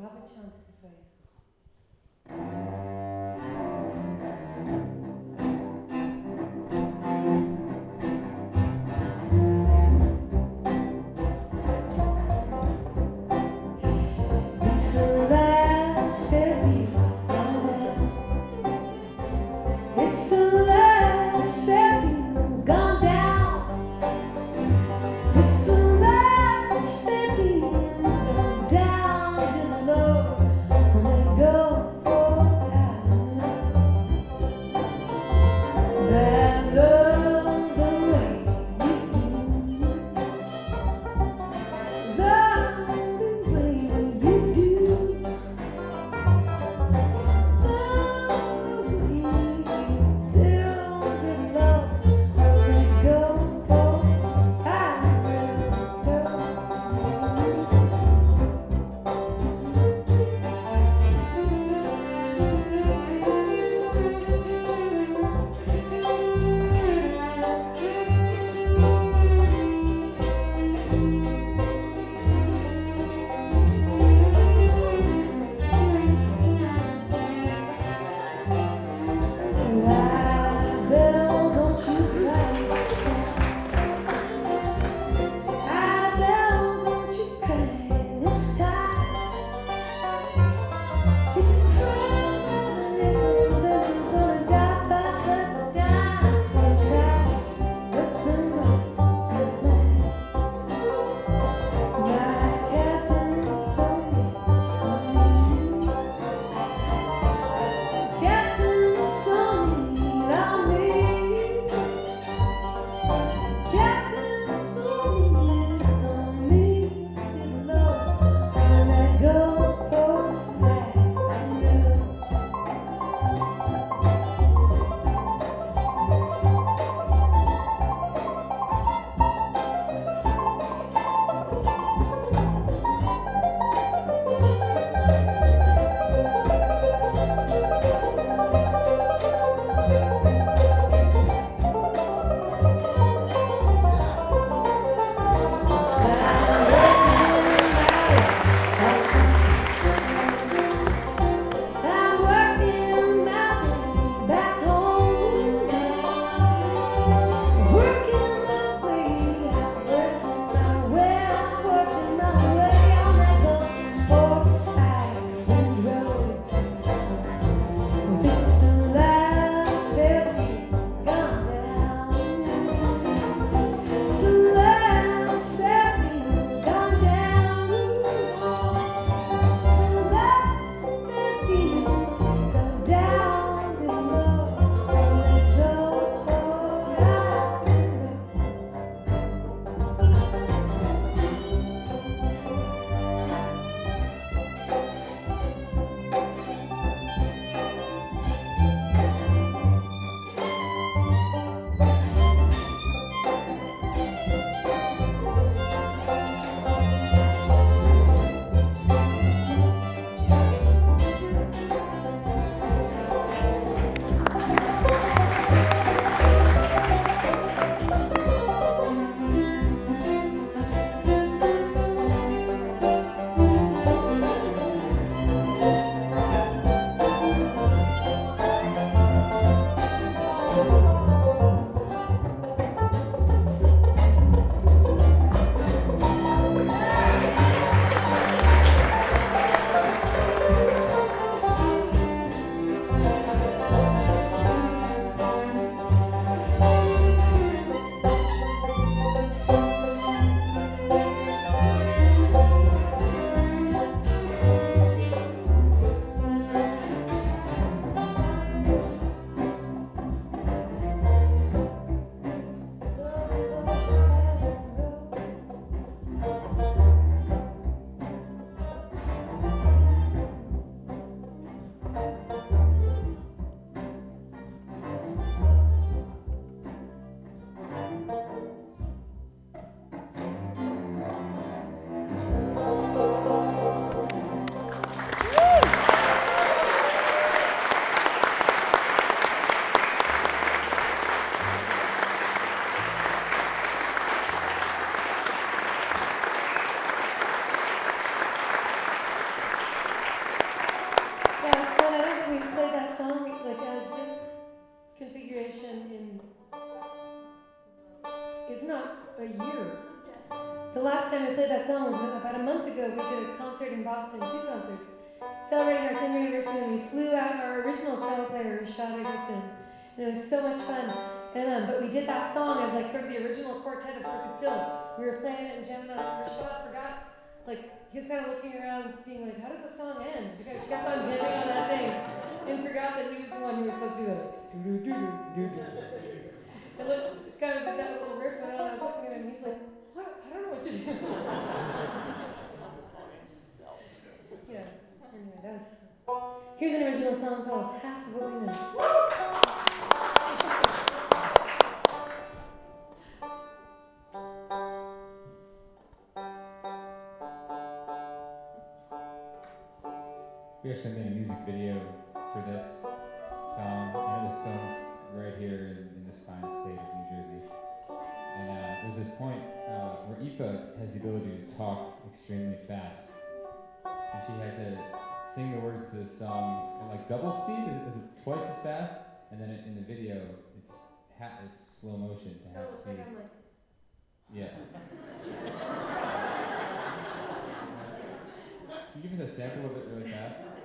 have a chance for you. It's the last fairy gone down. It's the last fairy gone down. It's the last fairy gone down below. if not a year. The last time we played that song was about a month ago. We did a concert in Boston, 2 concerts, celebrating our 10th anniversary, and we flew out our original cello player, Rashad Eggleston, and it was so much fun. And but we did that song as like sort of the original quartet of Crooked Still. We were playing it and jamming on it. Rashad forgot, like he was kind of looking around, being like, "How does the song end?" He kept on jamming on that thing, and forgot that he was the one who was supposed to do that. Do do do do do. And look, kind of did that little riff went on. I was looking at him, and he's like, "What? I don't know what to do." Yeah. Anyway, that was. Here's an original song called "Half of What We Know." We are sending a music video for this song, and it was filmed right here in this fine state of New Jersey. And there's this point where Aoife has the ability to talk extremely fast, and she had to sing the words to this song at like double speed. Is it twice as fast? And then in the video, it's slow motion to half speed. I'm like. Yeah. Can you give us a sample of it really fast?